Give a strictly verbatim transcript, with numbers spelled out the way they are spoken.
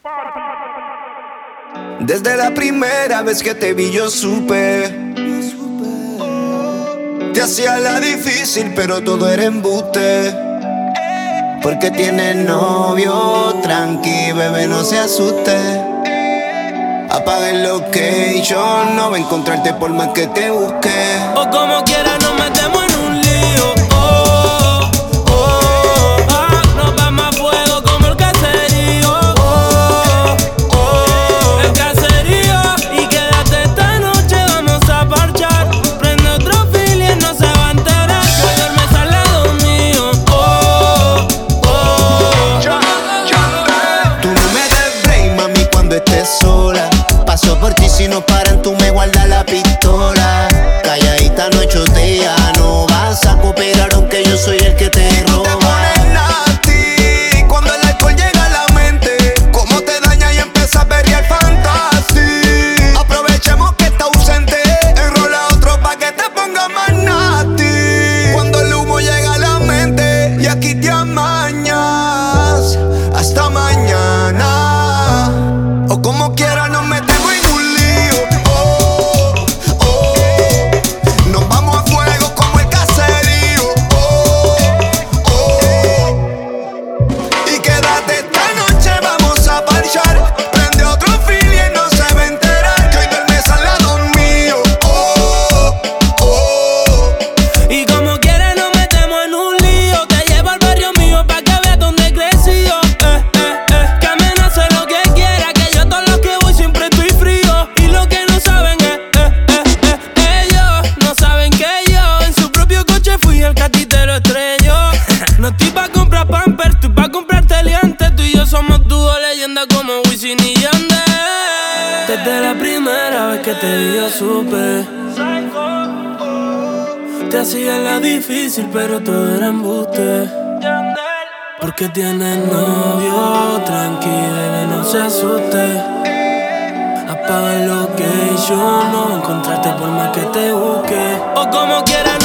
Desde la primera vez que te vi yo supe. Te hacía la difícil pero todo era embuste. Porque tienes novio, tranqui, bebé, no se asuste. Apaga el location, no va a encontrarte por más que te busque. O como quiera nos metemos en un lío. Oh, oh, ah, nos vamos a fuego como el caserío. Oh, oh, el caserío. Y quédate esta noche, vamos a parchar. Prende otro fili, no se va a enterar que hoy duermes al lado mío. Oh, oh, Tú no me des break, mami, cuando estés sola. Paso por ti si no paran, tú me guardas la pistola. Calladita no chotea, no vas a cooperar aunque yo soy el que te roba. Te pones nasty cuando el alcohol llega a la mente. Cómo te daña y empieza a perrear fantasy. Aprovechemos que está ausente, enrola otro pa' que te ponga más nasty. Cuando el humo llega a la mente y aquí te amañas hasta mañana. O como quiera nos metemos. Prende otro fili y no se va a enterar que hoy duermes al lado mío. Oh, oh. Y como quieres nos metemos en un lío. Te llevo al barrio mío pa' que veas donde he crecido. Eh, eh, eh. Que amenace lo que quiera, que yo a todos los que voy siempre estoy frío. Y lo que no saben es, eh, eh, eh, ellos no saben que yo en su propio coche fui el que a ti te lo estrelló. No estoy pa' comprar Pampers, estoy pa' comprarte liantes. Tú y yo somos dúo leyenda como Wisin y Yandel. Desde la primera vez que te vi yo supe. Te hacía la difícil pero todo era embuste. Porque tienes novio, tranqui, bebé, no se asuste. Apaga el location, no va a encontrarte por más que te busque. O como quieras.